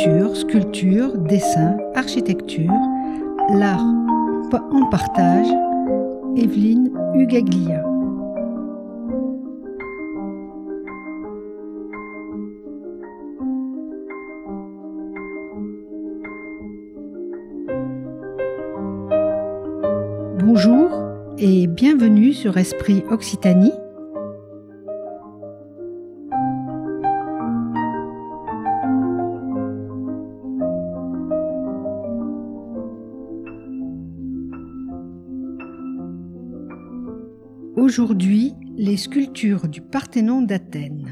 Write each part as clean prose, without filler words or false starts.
peinture, sculpture, dessin, architecture, l'art en partage, Evelyne Ugaglia. Bonjour et bienvenue sur Esprit Occitanie. Aujourd'hui, les sculptures du Parthénon d'Athènes.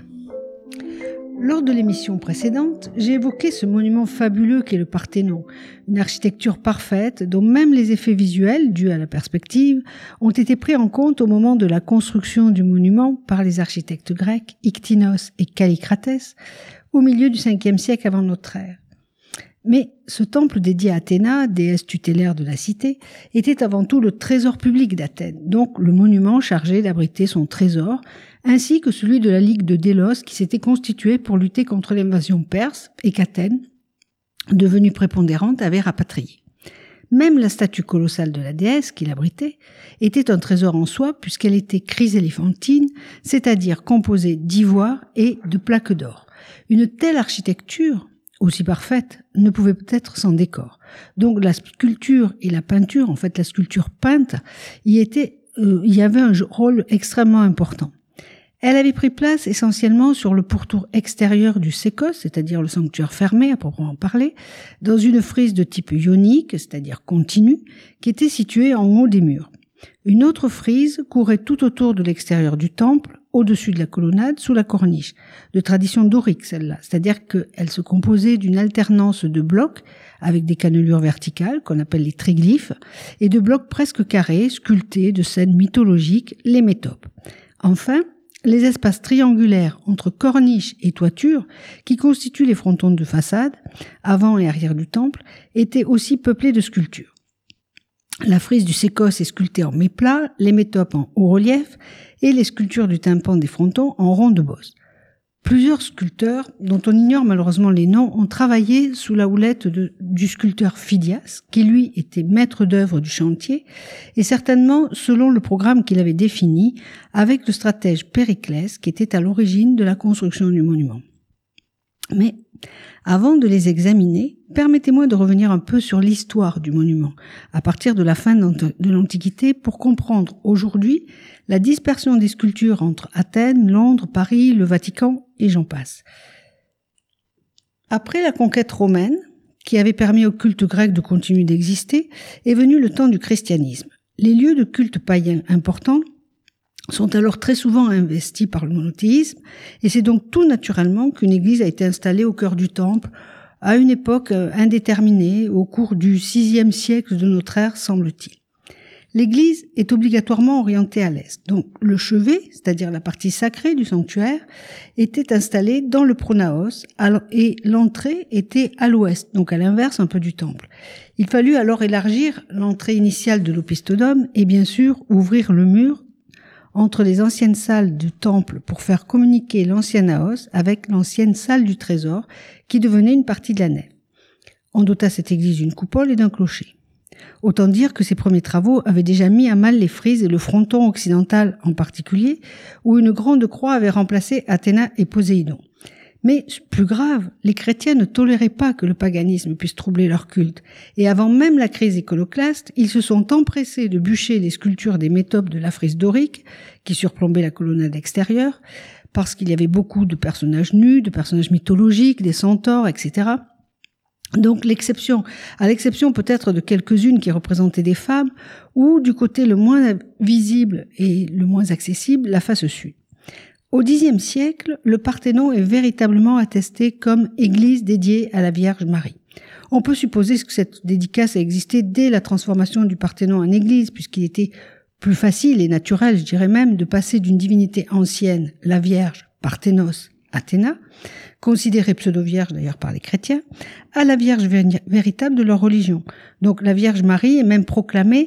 Lors de l'émission précédente, j'ai évoqué ce monument fabuleux qu'est le Parthénon, une architecture parfaite dont même les effets visuels, dus à la perspective, ont été pris en compte au moment de la construction du monument par les architectes grecs Iktinos et Kallikrates au milieu du 5e siècle avant notre ère. Mais ce temple dédié à Athéna, déesse tutélaire de la cité, était avant tout le trésor public d'Athènes, donc le monument chargé d'abriter son trésor, ainsi que celui de la Ligue de Délos qui s'était constituée pour lutter contre l'invasion perse et qu'Athènes, devenue prépondérante, avait rapatrié. Même la statue colossale de la déesse qui l'abritait était un trésor en soi puisqu'elle était chryséléphantine, c'est-à-dire composée d'ivoire et de plaques d'or. Une telle architecture, aussi parfaite, ne pouvait peut-être sans décor. Donc la sculpture et la peinture, en fait la sculpture peinte, y avait un rôle extrêmement important. Elle avait pris place essentiellement sur le pourtour extérieur du sékos, c'est-à-dire le sanctuaire fermé à proprement parler, dans une frise de type ionique, c'est-à-dire continue, qui était située en haut des murs. Une autre frise courait tout autour de l'extérieur du temple, au-dessus de la colonnade, sous la corniche, de tradition dorique celle-là, c'est-à-dire qu'elle se composait d'une alternance de blocs avec des cannelures verticales, qu'on appelle les triglyphes, et de blocs presque carrés, sculptés de scènes mythologiques, les métopes. Enfin, les espaces triangulaires entre corniche et toiture, qui constituent les frontons de façade, avant et arrière du temple, étaient aussi peuplés de sculptures. La frise du sékos est sculptée en méplat, les métopes en haut relief et les sculptures du tympan des frontons en rond de bosse. Plusieurs sculpteurs, dont on ignore malheureusement les noms, ont travaillé sous la houlette du sculpteur Phidias, qui lui était maître d'œuvre du chantier, et certainement selon le programme qu'il avait défini avec le stratège Périclès, qui était à l'origine de la construction du monument. Mais avant de les examiner, permettez-moi de revenir un peu sur l'histoire du monument, à partir de la fin de l'Antiquité, pour comprendre aujourd'hui la dispersion des sculptures entre Athènes, Londres, Paris, le Vatican et j'en passe. Après la conquête romaine, qui avait permis au culte grec de continuer d'exister, est venu le temps du christianisme. Les lieux de culte païens importants sont alors très souvent investis par le monothéisme, et c'est donc tout naturellement qu'une église a été installée au cœur du temple à une époque indéterminée, au cours du VIe siècle de notre ère, semble-t-il. L'église est obligatoirement orientée à l'est, donc le chevet, c'est-à-dire la partie sacrée du sanctuaire, était installé dans le pronaos, et l'entrée était à l'ouest, donc à l'inverse un peu du temple. Il fallut alors élargir l'entrée initiale de l'opisthodome et bien sûr ouvrir le mur entre les anciennes salles du temple pour faire communiquer l'ancien naos avec l'ancienne salle du trésor qui devenait une partie de la nef. On dota cette église d'une coupole et d'un clocher. Autant dire que ces premiers travaux avaient déjà mis à mal les frises et le fronton occidental en particulier, où une grande croix avait remplacé Athéna et Poséidon. Mais plus grave, les chrétiens ne toléraient pas que le paganisme puisse troubler leur culte, et avant même la crise iconoclaste, ils se sont empressés de bûcher les sculptures des métopes de la frise dorique, qui surplombaient la colonnade extérieure, parce qu'il y avait beaucoup de personnages nus, de personnages mythologiques, des centaures, etc. Donc à l'exception peut-être de quelques-unes qui représentaient des femmes, ou du côté le moins visible et le moins accessible, la face sud. Au Xe siècle, le Parthénon est véritablement attesté comme église dédiée à la Vierge Marie. On peut supposer que cette dédicace a existé dès la transformation du Parthénon en église, puisqu'il était plus facile et naturel, je dirais même, de passer d'une divinité ancienne, la Vierge, Parthénos, Athéna, considérée pseudo-vierge d'ailleurs par les chrétiens, à la Vierge véritable de leur religion. Donc la Vierge Marie est même proclamée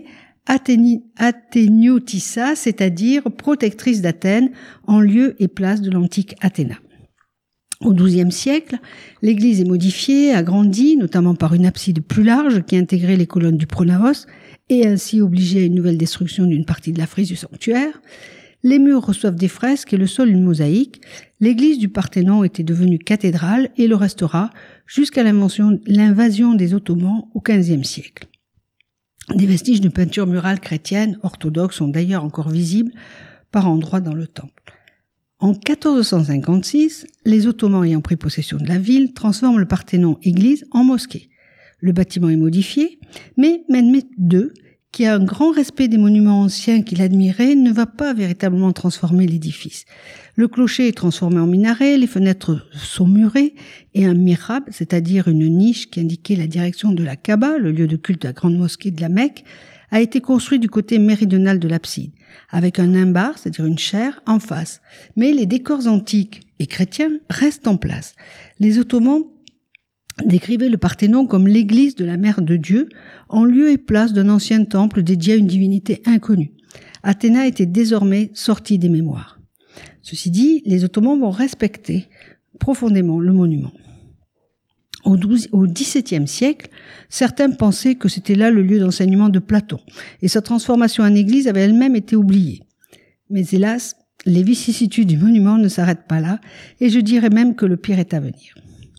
Athéniotissa, c'est-à-dire protectrice d'Athènes, en lieu et place de l'antique Athéna. Au XIIe siècle, l'église est modifiée, agrandie, notamment par une abside plus large qui intégrait les colonnes du pronaos et ainsi obligeait à une nouvelle destruction d'une partie de la frise du sanctuaire. Les murs reçoivent des fresques et le sol une mosaïque. L'église du Parthénon était devenue cathédrale et le restera jusqu'à l'invasion des Ottomans au XVe siècle. Des vestiges de peinture murale chrétienne orthodoxe sont d'ailleurs encore visibles par endroits dans le temple. En 1456, les Ottomans ayant pris possession de la ville transforment le Parthénon église en mosquée. Le bâtiment est modifié, mais Mehmed II, qui a un grand respect des monuments anciens qu'il admirait, ne va pas véritablement transformer l'édifice. Le clocher est transformé en minaret, les fenêtres sont murées et un mihrab, c'est-à-dire une niche qui indiquait la direction de la Kaaba, le lieu de culte de la grande mosquée de la Mecque, a été construit du côté méridional de l'abside, avec un imbar, c'est-à-dire une chaire, en face. Mais les décors antiques et chrétiens restent en place. Les Ottomans décrivaient le Parthénon comme l'église de la Mère de Dieu, en lieu et place d'un ancien temple dédié à une divinité inconnue. Athéna était désormais sortie des mémoires. Ceci dit, les Ottomans vont respecter profondément le monument. Au XVIIe siècle, certains pensaient que c'était là le lieu d'enseignement de Platon, et sa transformation en église avait elle-même été oubliée. Mais hélas, les vicissitudes du monument ne s'arrêtent pas là, et je dirais même que le pire est à venir.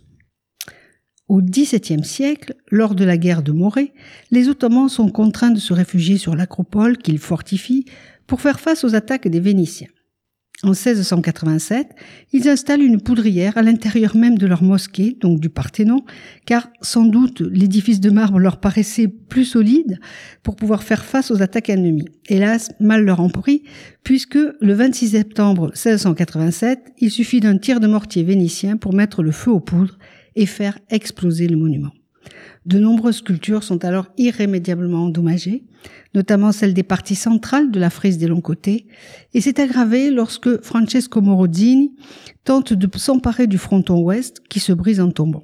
Au XVIIe siècle, lors de la guerre de Morée, les Ottomans sont contraints de se réfugier sur l'acropole qu'ils fortifient pour faire face aux attaques des Vénitiens. En 1687, ils installent une poudrière à l'intérieur même de leur mosquée, donc du Parthénon, car sans doute l'édifice de marbre leur paraissait plus solide pour pouvoir faire face aux attaques ennemies. Hélas, mal leur en prit, puisque le 26 septembre 1687, il suffit d'un tir de mortier vénitien pour mettre le feu aux poudres et faire exploser le monument. De nombreuses sculptures sont alors irrémédiablement endommagées, notamment celle des parties centrales de la frise des longs côtés, et c'est aggravé lorsque Francesco Morosini tente de s'emparer du fronton ouest qui se brise en tombant.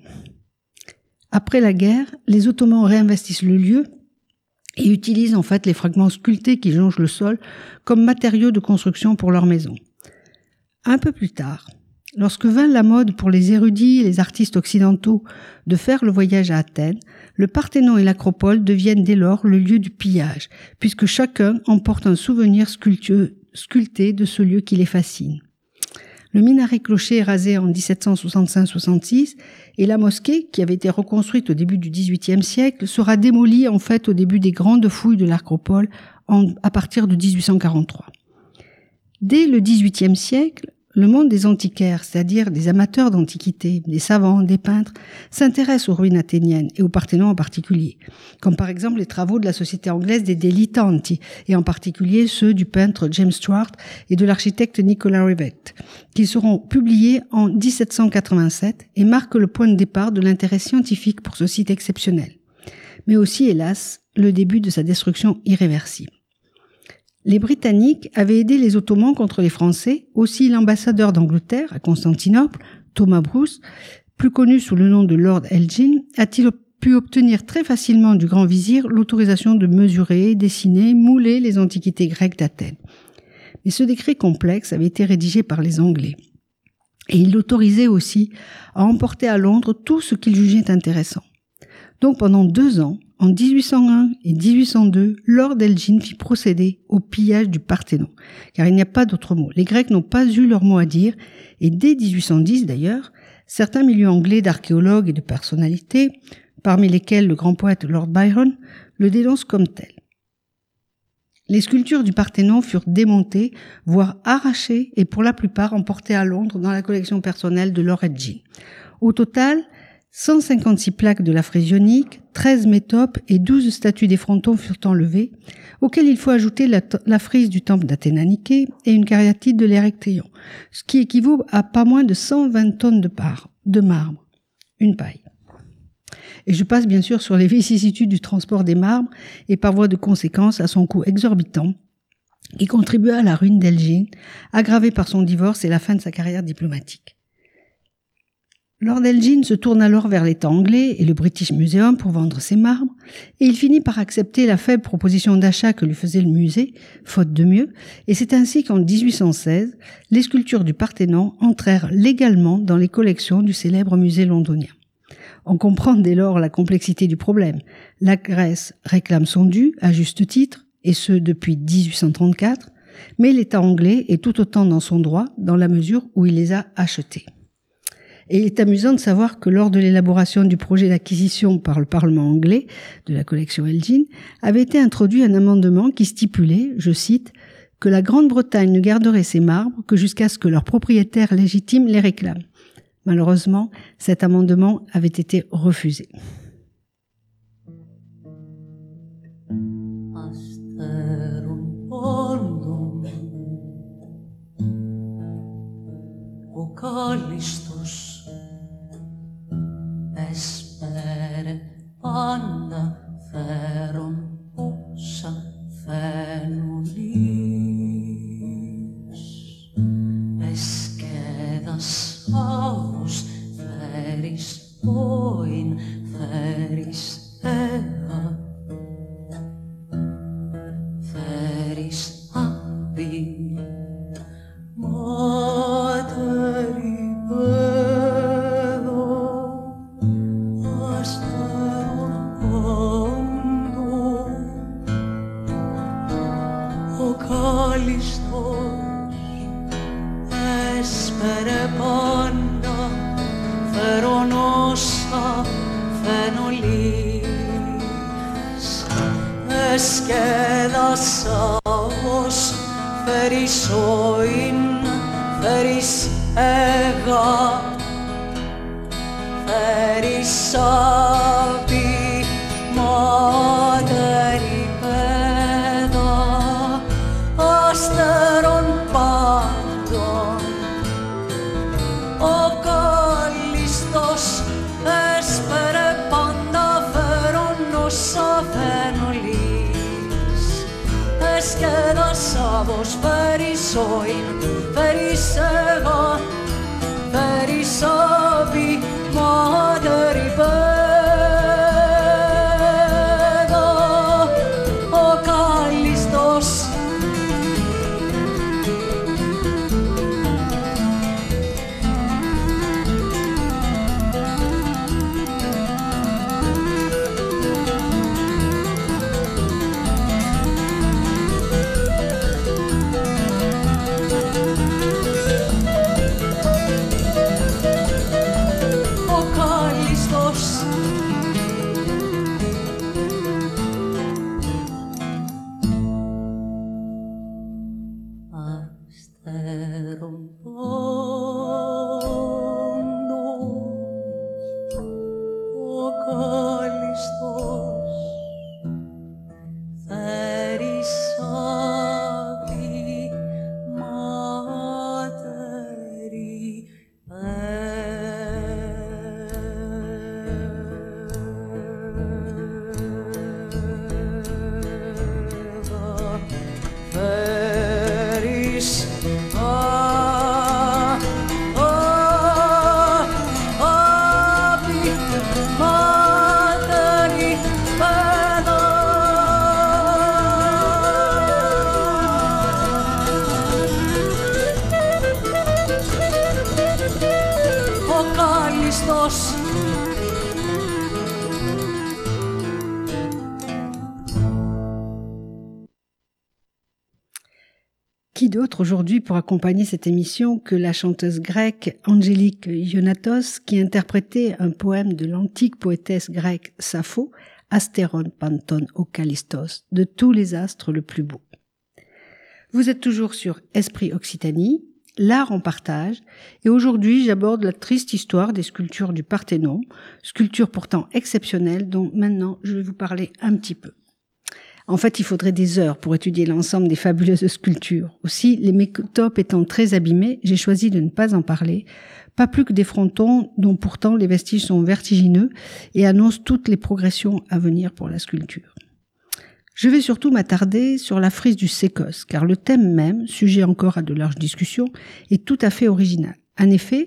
Après la guerre, les Ottomans réinvestissent le lieu et utilisent en fait les fragments sculptés qui jonchent le sol comme matériaux de construction pour leur maison. Un peu plus tard, lorsque vint la mode pour les érudits et les artistes occidentaux de faire le voyage à Athènes, le Parthénon et l'Acropole deviennent dès lors le lieu du pillage, puisque chacun emporte un souvenir sculpté de ce lieu qui les fascine. Le minaret clocher est rasé en 1765-66 et la mosquée, qui avait été reconstruite au début du XVIIIe siècle, sera démolie en fait au début des grandes fouilles de l'Acropole à partir de 1843. Dès le XVIIIe siècle, le monde des antiquaires, c'est-à-dire des amateurs d'antiquité, des savants, des peintres, s'intéresse aux ruines athéniennes et au Parthénon en particulier, comme par exemple les travaux de la société anglaise des Dilettanti, et en particulier ceux du peintre James Stuart et de l'architecte Nicolas Rivett, qui seront publiés en 1787 et marquent le point de départ de l'intérêt scientifique pour ce site exceptionnel, mais aussi, hélas, le début de sa destruction irréversible. Les Britanniques avaient aidé les Ottomans contre les Français. Aussi, l'ambassadeur d'Angleterre à Constantinople, Thomas Bruce, plus connu sous le nom de Lord Elgin, a-t-il pu obtenir très facilement du grand vizir l'autorisation de mesurer, dessiner, mouler les antiquités grecques d'Athènes. Mais ce décret complexe avait été rédigé par les Anglais. Et il l'autorisait aussi à emporter à Londres tout ce qu'il jugeait intéressant. Donc pendant 2 ans, en 1801 et 1802, Lord Elgin fit procéder au pillage du Parthénon, car il n'y a pas d'autre mot. Les Grecs n'ont pas eu leur mot à dire, et dès 1810 d'ailleurs, certains milieux anglais d'archéologues et de personnalités, parmi lesquels le grand poète Lord Byron, le dénoncent comme tel. Les sculptures du Parthénon furent démontées, voire arrachées, et pour la plupart emportées à Londres dans la collection personnelle de Lord Elgin. Au total, 156 plaques de la frise ionique, 13 métopes et 12 statues des frontons furent enlevées, auxquelles il faut ajouter la frise du temple d'Athéna-Niké et une cariatide de l'Érectéion, ce qui équivaut à pas moins de 120 tonnes de marbre, une paille. Et je passe bien sûr sur les vicissitudes du transport des marbres et par voie de conséquence à son coût exorbitant, qui contribua à la ruine d'Elgin, aggravée par son divorce et la fin de sa carrière diplomatique. Lord Elgin se tourne alors vers l'État anglais et le British Museum pour vendre ses marbres, et il finit par accepter la faible proposition d'achat que lui faisait le musée, faute de mieux, et c'est ainsi qu'en 1816, les sculptures du Parthénon entrèrent légalement dans les collections du célèbre musée londonien. On comprend dès lors la complexité du problème. La Grèce réclame son dû, à juste titre, et ce depuis 1834, mais l'État anglais est tout autant dans son droit dans la mesure où il les a achetés. Et il est amusant de savoir que lors de l'élaboration du projet d'acquisition par le Parlement anglais de la collection Elgin, avait été introduit un amendement qui stipulait, je cite, que la Grande-Bretagne ne garderait ces marbres que jusqu'à ce que leurs propriétaires légitimes les réclament. Malheureusement, cet amendement avait été refusé. Έσπερε πάντα φέρον όσα φαίνουν εις. Εσκέδας άβος φέρεις πόην φέρεις έγα. Φέρεις άμπη μάτερη έσπερε πάντα φέρον όσα φαινολείς. Εσκέδασα ως φέρεις όην φέρεις έγα. Φέρεις άπη μάτερη παιδά αστερών πάντων. Ο κάλλιστος έσπερε πάντα φέρον όσα φαινολείς. Εσκέδασα πως φέρεις όην φέρεις έγα. Φέρεις άπη μάτερη παιδά ο κάλλιστος. Qui d'autre aujourd'hui pour accompagner cette émission que la chanteuse grecque Angélique Ionatos qui interprétait un poème de l'antique poétesse grecque Sappho, Astéron Panton o Callistos, de tous les astres le plus beau. Vous êtes toujours sur Esprit Occitanie, l'art en partage, et aujourd'hui j'aborde la triste histoire des sculptures du Parthénon, sculptures pourtant exceptionnelles dont maintenant je vais vous parler un petit peu. En fait, il faudrait des heures pour étudier l'ensemble des fabuleuses sculptures. Aussi, les métopes étant très abîmés, j'ai choisi de ne pas en parler, pas plus que des frontons dont pourtant les vestiges sont vertigineux et annoncent toutes les progressions à venir pour la sculpture. Je vais surtout m'attarder sur la frise du sékos, car le thème même, sujet encore à de larges discussions, est tout à fait original. En effet,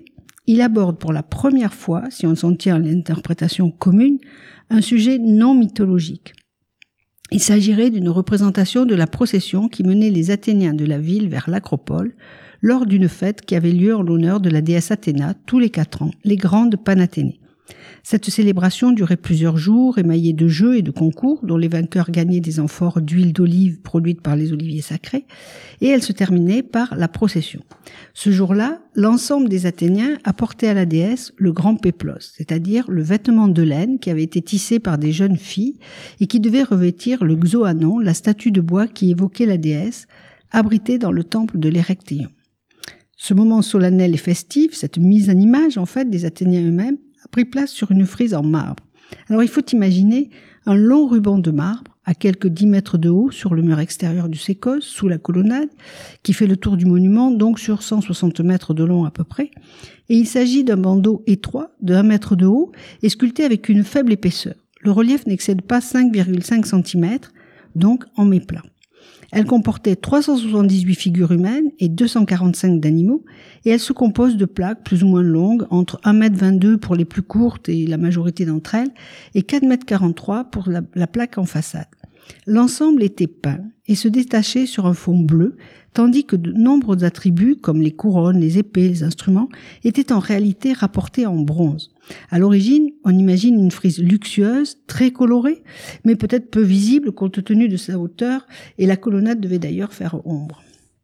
il aborde pour la première fois, si on s'en tient à l'interprétation commune, un sujet non mythologique. Il s'agirait d'une représentation de la procession qui menait les Athéniens de la ville vers l'Acropole lors d'une fête qui avait lieu en l'honneur de la déesse Athéna tous les 4 ans, les grandes Panathénées. Cette célébration durait plusieurs jours, émaillée de jeux et de concours dont les vainqueurs gagnaient des amphores d'huile d'olive produite par les oliviers sacrés, et elle se terminait par la procession. Ce jour-là, l'ensemble des Athéniens apportait à la déesse le grand péplos, c'est-à-dire le vêtement de laine qui avait été tissé par des jeunes filles et qui devait revêtir le xoanon, la statue de bois qui évoquait la déesse, abritée dans le temple de l'Érectéion. Ce moment solennel et festif, cette mise en image en fait des Athéniens eux-mêmes, a pris place sur une frise en marbre. Alors il faut imaginer un long ruban de marbre à quelques 10 mètres de haut sur le mur extérieur du sécos, sous la colonnade, qui fait le tour du monument, donc sur 160 mètres de long à peu près. Et il s'agit d'un bandeau étroit de 1 mètre de haut et sculpté avec une faible épaisseur. Le relief n'excède pas 5,5 cm, donc en méplat. Elle comportait 378 figures humaines et 245 d'animaux, et elle se compose de plaques plus ou moins longues, entre 1,22 m pour les plus courtes et la majorité d'entre elles, et 4,43 m pour la plaque en façade. L'ensemble était peint et se détachait sur un fond bleu, tandis que de nombreux attributs, comme les couronnes, les épées, les instruments, étaient en réalité rapportés en bronze. À l'origine, on imagine une frise luxueuse, très colorée, mais peut-être peu visible compte tenu de sa hauteur, et la colonnade devait d'ailleurs faire ombre.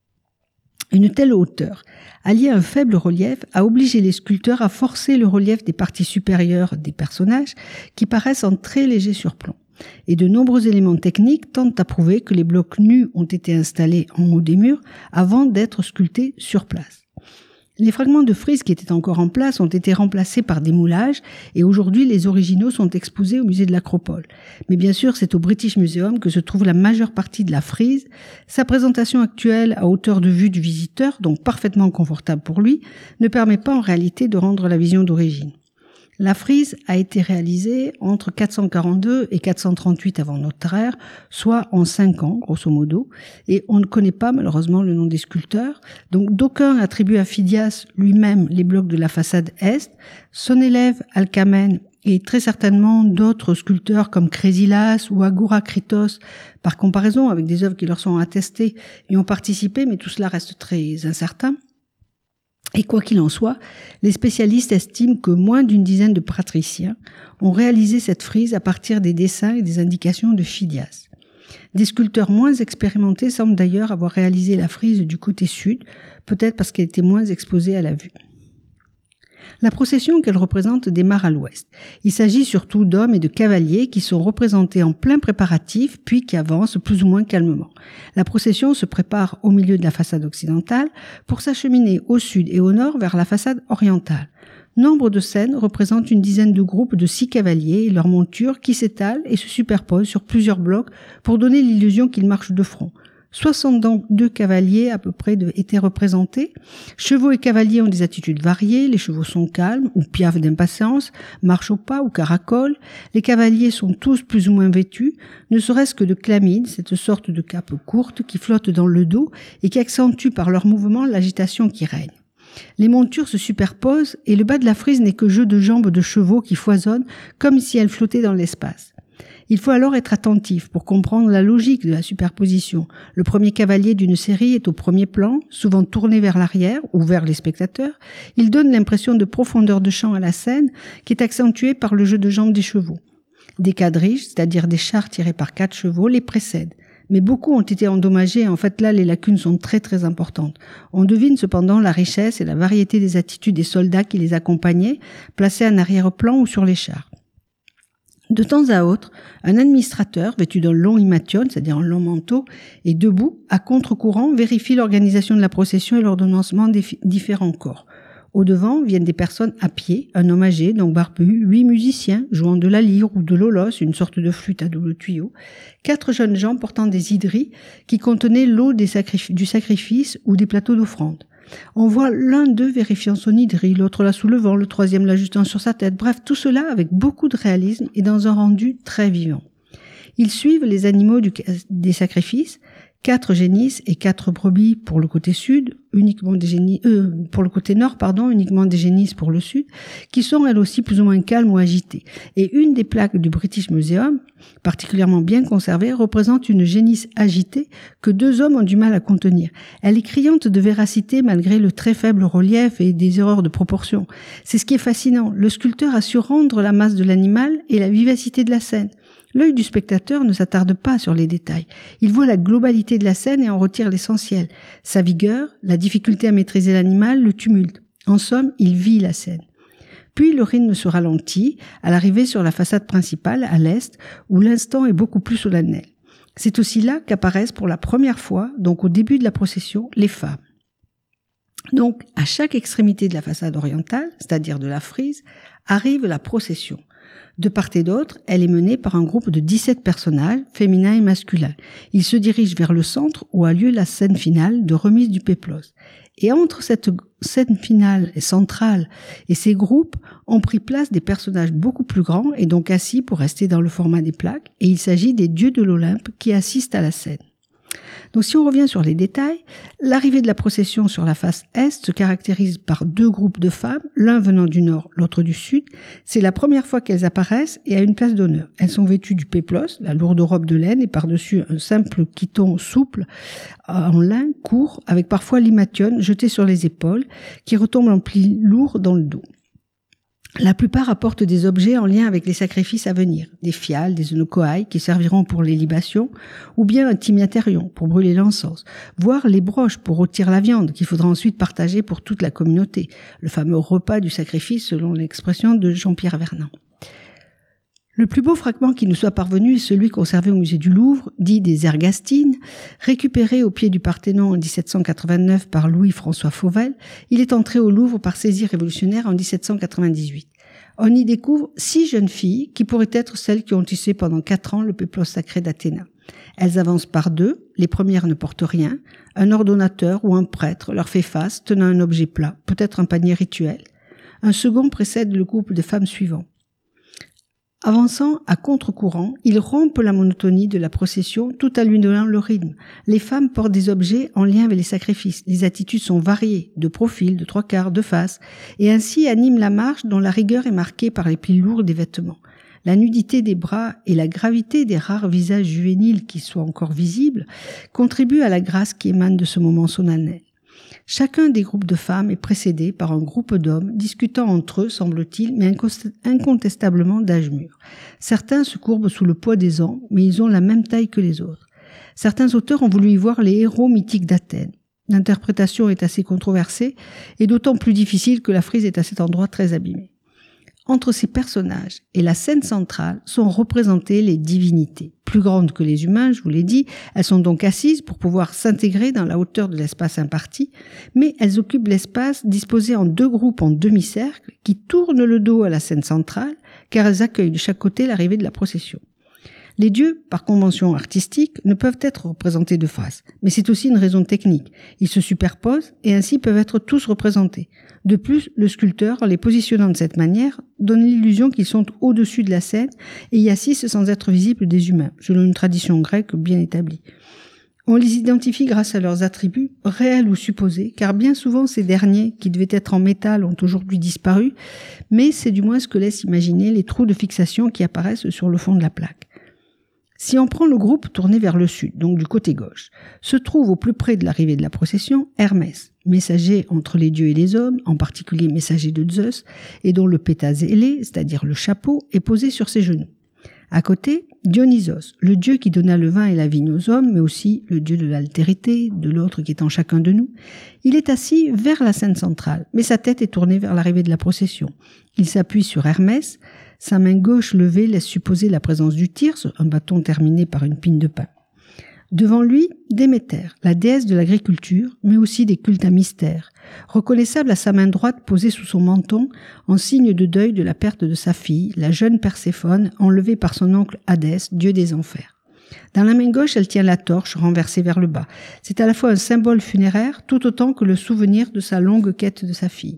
Une telle hauteur, alliée à un faible relief, a obligé les sculpteurs à forcer le relief des parties supérieures des personnages qui paraissent en très léger surplomb. Et de nombreux éléments techniques tentent à prouver que les blocs nus ont été installés en haut des murs avant d'être sculptés sur place. Les fragments de frise qui étaient encore en place ont été remplacés par des moulages et aujourd'hui les originaux sont exposés au musée de l'Acropole. Mais bien sûr, c'est au British Museum que se trouve la majeure partie de la frise. Sa présentation actuelle à hauteur de vue du visiteur, donc parfaitement confortable pour lui, ne permet pas en réalité de rendre la vision d'origine. La frise a été réalisée entre 442 et 438 avant notre ère, soit en 5 ans, grosso modo, et on ne connaît pas malheureusement le nom des sculpteurs. Donc d'aucuns attribuent à Phidias lui-même les blocs de la façade est, son élève Alcamène et très certainement d'autres sculpteurs comme Crésilas ou Agourakritos, par comparaison avec des œuvres qui leur sont attestées et ont participé, mais tout cela reste très incertain. Et quoi qu'il en soit, les spécialistes estiment que moins d'une dizaine de patriciens ont réalisé cette frise à partir des dessins et des indications de Phidias. Des sculpteurs moins expérimentés semblent d'ailleurs avoir réalisé la frise du côté sud, peut-être parce qu'elle était moins exposée à la vue. La procession qu'elle représente démarre à l'ouest. Il s'agit surtout d'hommes et de cavaliers qui sont représentés en plein préparatif, puis qui avancent plus ou moins calmement. La procession se prépare au milieu de la façade occidentale pour s'acheminer au sud et au nord vers la façade orientale. Nombre de scènes représentent une dizaine de groupes de 6 cavaliers et leurs montures qui s'étalent et se superposent sur plusieurs blocs pour donner l'illusion qu'ils marchent de front. 62 cavaliers à peu près étaient représentés. Chevaux et cavaliers ont des attitudes variées. Les chevaux sont calmes ou piaffent d'impatience, marchent au pas ou caracolent. Les cavaliers sont tous plus ou moins vêtus, ne serait-ce que de chlamydes, cette sorte de cape courte qui flotte dans le dos et qui accentue par leur mouvement l'agitation qui règne. Les montures se superposent et le bas de la frise n'est que jeu de jambes de chevaux qui foisonnent comme si elles flottaient dans l'espace. Il faut alors être attentif pour comprendre la logique de la superposition. Le premier cavalier d'une série est au premier plan, souvent tourné vers l'arrière ou vers les spectateurs. Il donne l'impression de profondeur de champ à la scène qui est accentuée par le jeu de jambes des chevaux. Des quadriges, c'est-à-dire des chars tirés par 4 chevaux, les précèdent. Mais beaucoup ont été endommagés. En fait, là, les lacunes sont très très importantes. On devine cependant la richesse et la variété des attitudes des soldats qui les accompagnaient, placés en arrière-plan ou sur les chars. De temps à autre, un administrateur, vêtu d'un long himation, c'est-à-dire un long manteau, et debout, à contre-courant, vérifie l'organisation de la procession et l'ordonnancement des différents corps. Au devant viennent des personnes à pied, un homme âgé, donc barbu, 8 musiciens, jouant de la lyre ou de l'olos, une sorte de flûte à double tuyau, 4 jeunes gens portant des hydries qui contenaient l'eau du sacrifice ou des plateaux d'offrande. On voit l'un d'eux vérifiant son hydrie, l'autre la soulevant, le troisième l'ajustant sur sa tête. Bref, tout cela avec beaucoup de réalisme et dans un rendu très vivant. Ils suivent les animaux des sacrifices, 4 génisses et 4 brebis pour le côté sud, uniquement des génisses, pour le côté nord, uniquement des génisses pour le sud, qui sont elles aussi plus ou moins calmes ou agitées. Et une des plaques du British Museum, particulièrement bien conservée, représente une génisse agitée que 2 hommes ont du mal à contenir. Elle est criante de véracité malgré le très faible relief et des erreurs de proportion. C'est ce qui est fascinant. Le sculpteur a su rendre la masse de l'animal et la vivacité de la scène. L'œil du spectateur ne s'attarde pas sur les détails. Il voit la globalité de la scène et en retire l'essentiel. Sa vigueur, la difficulté à maîtriser l'animal, le tumulte. En somme, il vit la scène. Puis le rythme se ralentit à l'arrivée sur la façade principale, à l'est, où l'instant est beaucoup plus solennel. C'est aussi là qu'apparaissent pour la première fois, donc au début de la procession, les femmes. Donc, à chaque extrémité de la façade orientale, c'est-à-dire de la frise, arrive la procession. De part et d'autre, elle est menée par un groupe de 17 personnages, féminins et masculins. Ils se dirigent vers le centre où a lieu la scène finale de remise du péplos. Et entre cette scène finale et centrale et ces groupes ont pris place des personnages beaucoup plus grands et donc assis pour rester dans le format des plaques. Et il s'agit des dieux de l'Olympe qui assistent à la scène. Donc si on revient sur les détails, l'arrivée de la procession sur la face est se caractérise par 2 groupes de femmes, l'un venant du nord, l'autre du sud. C'est la première fois qu'elles apparaissent et à une place d'honneur. Elles sont vêtues du péplos, la lourde robe de laine, et par-dessus un simple chiton souple en lin court, avec parfois l'himation jeté sur les épaules, qui retombe en plis lourds dans le dos. La plupart apportent des objets en lien avec les sacrifices à venir, des fiales, des onokoai qui serviront pour les libations, ou bien un timiaterion pour brûler l'encens, voire les broches pour rôtir la viande qu'il faudra ensuite partager pour toute la communauté, le fameux repas du sacrifice selon l'expression de Jean-Pierre Vernant. Le plus beau fragment qui nous soit parvenu est celui conservé au musée du Louvre, dit des Ergastines, récupéré au pied du Parthénon en 1789 par Louis-François Fauvel. Il est entré au Louvre par saisie révolutionnaire en 1798. On y découvre 6 jeunes filles qui pourraient être celles qui ont tissé pendant 4 ans le péplos sacré d'Athéna. Elles avancent par 2, les premières ne portent rien, un ordonnateur ou un prêtre leur fait face tenant un objet plat, peut-être un panier rituel. Un second précède le groupe de femmes suivant. Avançant à contre-courant, ils rompent la monotonie de la procession tout en lui donnant le rythme. Les femmes portent des objets en lien avec les sacrifices. Les attitudes sont variées, de profil, de 3/4, de face, et ainsi animent la marche dont la rigueur est marquée par les plis lourds des vêtements. La nudité des bras et la gravité des rares visages juvéniles qui soient encore visibles contribuent à la grâce qui émane de ce moment solennel. Chacun des groupes de femmes est précédé par un groupe d'hommes discutant entre eux, semble-t-il, mais incontestablement d'âge mûr. Certains se courbent sous le poids des ans, mais ils ont la même taille que les autres. Certains auteurs ont voulu y voir les héros mythiques d'Athènes. L'interprétation est assez controversée et d'autant plus difficile que la frise est à cet endroit très abîmée. Entre ces personnages et la scène centrale sont représentées les divinités. Plus grandes que les humains, je vous l'ai dit, elles sont donc assises pour pouvoir s'intégrer dans la hauteur de l'espace imparti, mais elles occupent l'espace disposé en 2 groupes en demi-cercle qui tournent le dos à la scène centrale car elles accueillent de chaque côté l'arrivée de la procession. Les dieux, par convention artistique, ne peuvent être représentés de face, mais c'est aussi une raison technique. Ils se superposent et ainsi peuvent être tous représentés. De plus, le sculpteur, en les positionnant de cette manière, donne l'illusion qu'ils sont au-dessus de la scène et y assistent sans être visibles des humains, selon une tradition grecque bien établie. On les identifie grâce à leurs attributs, réels ou supposés, car bien souvent ces derniers, qui devaient être en métal, ont aujourd'hui disparu, mais c'est du moins ce que laissent imaginer les trous de fixation qui apparaissent sur le fond de la plaque. Si on prend le groupe tourné vers le sud, donc du côté gauche, se trouve au plus près de l'arrivée de la procession Hermès, messager entre les dieux et les hommes, en particulier messager de Zeus, et dont le pétazélé, c'est-à-dire le chapeau, est posé sur ses genoux. À côté, Dionysos, le dieu qui donna le vin et la vigne aux hommes, mais aussi le dieu de l'altérité, de l'autre qui est en chacun de nous. Il est assis vers la scène centrale, mais sa tête est tournée vers l'arrivée de la procession. Il s'appuie sur Hermès. Sa main gauche levée laisse supposer la présence du thyrse, un bâton terminé par une pine de pin. Devant lui, Déméter, la déesse de l'agriculture, mais aussi des cultes à mystère, reconnaissable à sa main droite posée sous son menton, en signe de deuil de la perte de sa fille, la jeune Perséphone, enlevée par son oncle Hadès, dieu des enfers. Dans la main gauche, elle tient la torche renversée vers le bas. C'est à la fois un symbole funéraire, tout autant que le souvenir de sa longue quête de sa fille.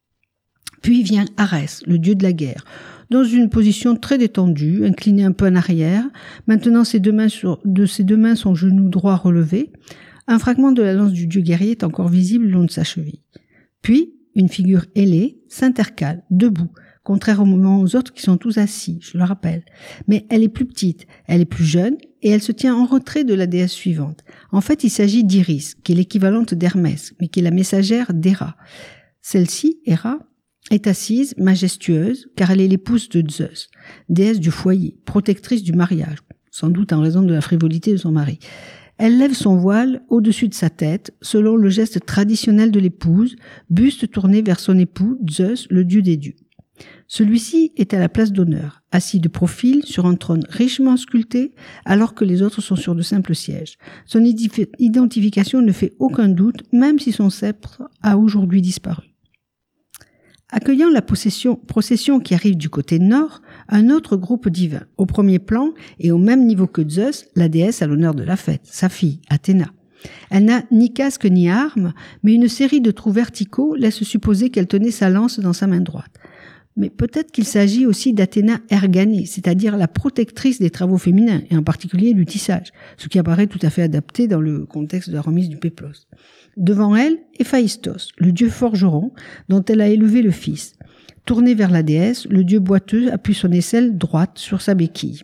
Puis vient Arès, le dieu de la guerre, dans une position très détendue, incliné un peu en arrière, maintenant ses deux mains son genou droit relevé, Un fragment de la lance du dieu guerrier est encore visible le long de sa cheville. Puis, une figure ailée s'intercale, debout, contrairement aux autres qui sont tous assis, je le rappelle. Mais elle est plus petite, elle est plus jeune, et elle se tient en retrait de la déesse suivante. En fait, il s'agit d'Iris, qui est l'équivalente d'Hermès, mais qui est la messagère d'Héra. Celle-ci, Héra, est assise, majestueuse, car elle est l'épouse de Zeus, déesse du foyer, protectrice du mariage, sans doute en raison de la frivolité de son mari. Elle lève son voile au-dessus de sa tête, selon le geste traditionnel de l'épouse, buste tourné vers son époux, Zeus, le dieu des dieux. Celui-ci est à la place d'honneur, assis de profil sur un trône richement sculpté, alors que les autres sont sur de simples sièges. Son identification ne fait aucun doute, même si son sceptre a aujourd'hui disparu. Accueillant la procession qui arrive du côté nord, un autre groupe divin, au premier plan et au même niveau que Zeus, la déesse à l'honneur de la fête, sa fille, Athéna. Elle n'a ni casque ni arme, mais une série de trous verticaux laisse supposer qu'elle tenait sa lance dans sa main droite. Mais peut-être qu'il s'agit aussi d'Athéna Erganée, c'est-à-dire la protectrice des travaux féminins, et en particulier du tissage, ce qui apparaît tout à fait adapté dans le contexte de la remise du péplos. Devant elle, Héphaïstos, le dieu forgeron, dont elle a élevé le fils. Tourné vers la déesse, le dieu boiteux appuie son aisselle droite sur sa béquille.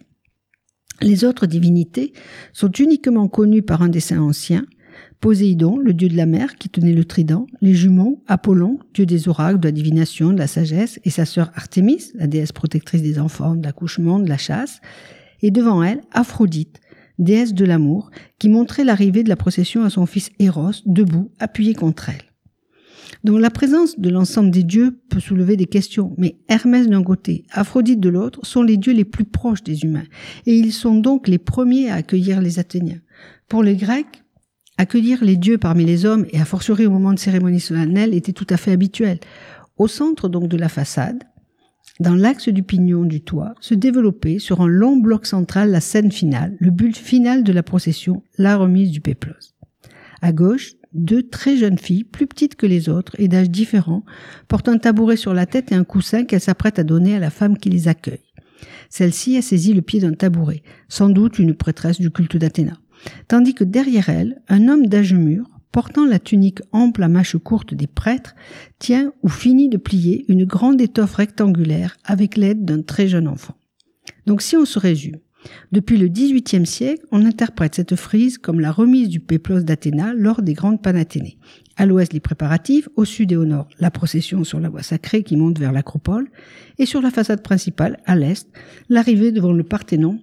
Les autres divinités sont uniquement connues par un dessin ancien. Poséidon, le dieu de la mer qui tenait le trident, les jumeaux, Apollon, dieu des oracles, de la divination, de la sagesse, et sa sœur Artémis, la déesse protectrice des enfants, de l'accouchement, de la chasse, et devant elle, Aphrodite, déesse de l'amour, qui montrait l'arrivée de la procession à son fils Eros, debout, appuyé contre elle. Donc la présence de l'ensemble des dieux peut soulever des questions, mais Hermès d'un côté, Aphrodite de l'autre, sont les dieux les plus proches des humains, et ils sont donc les premiers à accueillir les Athéniens. Pour les Grecs, accueillir les dieux parmi les hommes, et a fortiori au moment de cérémonies solennelles, était tout à fait habituel. Au centre donc de la façade, dans l'axe du pignon du toit, se développait sur un long bloc central la scène finale, le but final de la procession, la remise du péplos. À gauche, deux très jeunes filles, plus petites que les autres et d'âge différent, portent un tabouret sur la tête et un coussin qu'elles s'apprêtent à donner à la femme qui les accueille. Celle-ci a saisi le pied d'un tabouret, sans doute une prêtresse du culte d'Athéna. Tandis que derrière elle, un homme d'âge mûr, portant la tunique ample à manches courtes des prêtres, tient ou finit de plier une grande étoffe rectangulaire avec l'aide d'un très jeune enfant. Donc si on se résume, depuis le XVIIIe siècle, on interprète cette frise comme la remise du péplos d'Athéna lors des grandes Panathénées. À l'ouest, les préparatifs, au sud et au nord, la procession sur la voie sacrée qui monte vers l'acropole, et sur la façade principale, à l'est, l'arrivée devant le Parthénon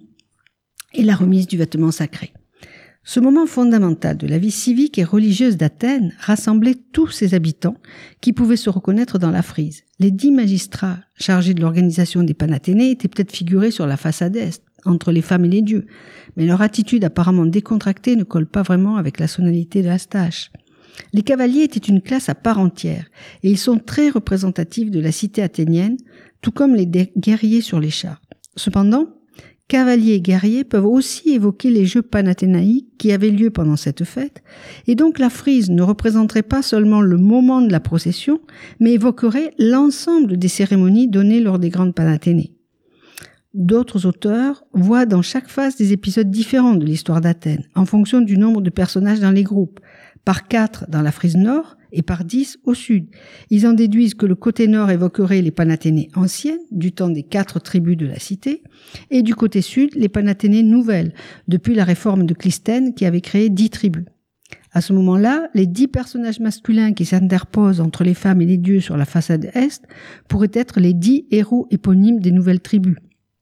et la remise du vêtement sacré. Ce moment fondamental de la vie civique et religieuse d'Athènes rassemblait tous ses habitants qui pouvaient se reconnaître dans la frise. Les 10 magistrats chargés de l'organisation des Panathénées étaient peut-être figurés sur la façade est, entre les femmes et les dieux, mais leur attitude apparemment décontractée ne colle pas vraiment avec la sonalité de la tâche. Les cavaliers étaient une classe à part entière, et ils sont très représentatifs de la cité athénienne, tout comme les guerriers sur les chars. Cependant, cavaliers et guerriers peuvent aussi évoquer les jeux panathénaïques qui avaient lieu pendant cette fête, et donc la frise ne représenterait pas seulement le moment de la procession, mais évoquerait l'ensemble des cérémonies données lors des grandes Panathénées. D'autres auteurs voient dans chaque phase des épisodes différents de l'histoire d'Athènes, en fonction du nombre de personnages dans les groupes, par 4 dans la frise nord et par 10 au sud. Ils en déduisent que le côté nord évoquerait les Panathénées anciennes, du temps des 4 tribus de la cité, et du côté sud, les Panathénées nouvelles, depuis la réforme de Clisthène qui avait créé 10 tribus. À ce moment-là, les 10 personnages masculins qui s'interposent entre les femmes et les dieux sur la façade est pourraient être les 10 héros éponymes des nouvelles tribus.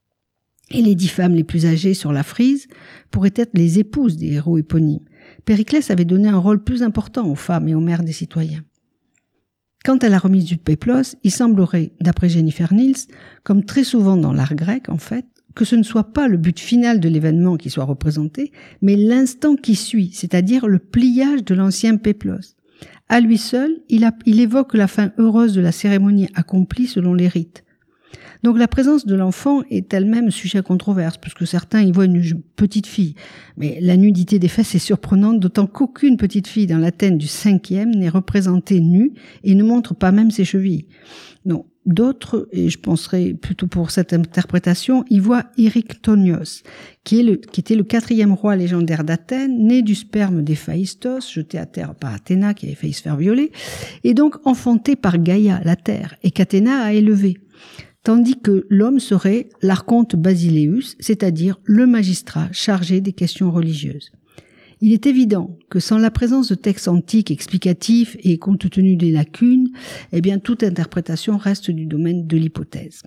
Et les 10 femmes les plus âgées sur la frise pourraient être les épouses des héros éponymes. Périclès avait donné un rôle plus important aux femmes et aux mères des citoyens. Quant à la remise du péplos, il semblerait, d'après Jennifer Niels, comme très souvent dans l'art grec en fait, que ce ne soit pas le but final de l'événement qui soit représenté, mais l'instant qui suit, c'est-à-dire le pliage de l'ancien péplos. À lui seul, il évoque la fin heureuse de la cérémonie accomplie selon les rites. Donc la présence de l'enfant est elle-même sujet à controverse, puisque certains y voient une petite fille. Mais la nudité des fesses est surprenante, d'autant qu'aucune petite fille dans l'Athènes du 5e n'est représentée nue et ne montre pas même ses chevilles. Non, D'autres, et je penserai plutôt pour cette interprétation, y voient Eryctonios, qui était le 4e roi légendaire d'Athènes, né du sperme d'Héphaïstos, jeté à terre par Athéna qui avait failli se faire violer, et donc enfanté par Gaïa, la terre, et qu'Athéna a élevé. Tandis que l'homme serait l'archonte Basileus, c'est-à-dire le magistrat chargé des questions religieuses. Il est évident que sans la présence de textes antiques explicatifs et compte tenu des lacunes, toute interprétation reste du domaine de l'hypothèse.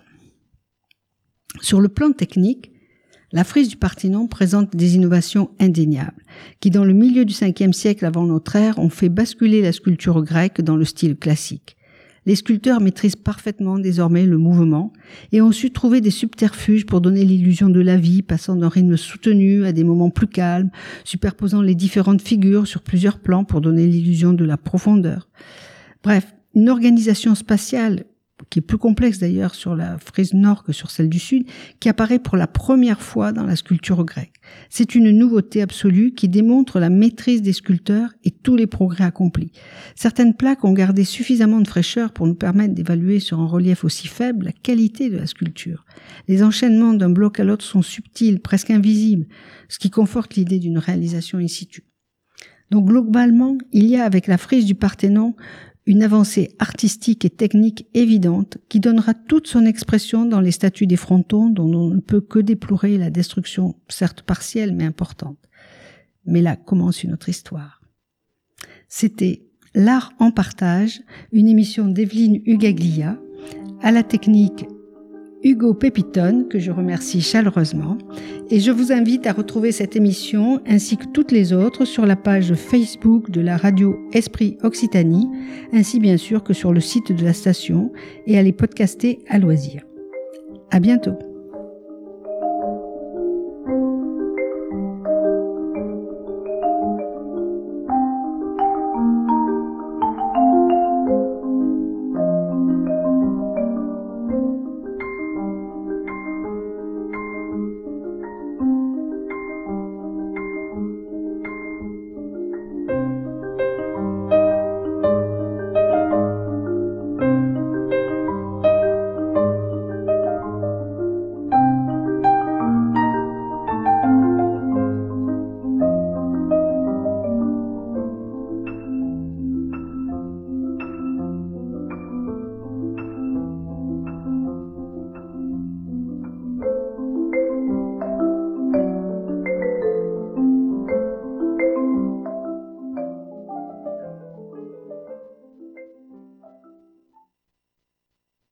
Sur le plan technique, la frise du Parthénon présente des innovations indéniables, qui dans le milieu du 5e siècle avant notre ère ont fait basculer la sculpture grecque dans le style classique. Les sculpteurs maîtrisent parfaitement désormais le mouvement et ont su trouver des subterfuges pour donner l'illusion de la vie, passant d'un rythme soutenu à des moments plus calmes, superposant les différentes figures sur plusieurs plans pour donner l'illusion de la profondeur. Bref, une organisation spatiale qui est plus complexe d'ailleurs sur la frise nord que sur celle du sud, qui apparaît pour la première fois dans la sculpture grecque. C'est une nouveauté absolue qui démontre la maîtrise des sculpteurs et tous les progrès accomplis. Certaines plaques ont gardé suffisamment de fraîcheur pour nous permettre d'évaluer sur un relief aussi faible la qualité de la sculpture. Les enchaînements d'un bloc à l'autre sont subtils, presque invisibles, ce qui conforte l'idée d'une réalisation in situ. Donc globalement, il y a avec la frise du Parthénon une avancée artistique et technique évidente qui donnera toute son expression dans les statues des frontons dont on ne peut que déplorer la destruction, certes partielle mais importante. Mais là commence une autre histoire. C'était L'Art en partage, une émission d'Evelyne Hugaglia, à la technique Hugo Pépiton, que je remercie chaleureusement, et je vous invite à retrouver cette émission ainsi que toutes les autres sur la page Facebook de la radio Esprit Occitanie, ainsi bien sûr que sur le site de la station et à les podcaster à loisir. À bientôt.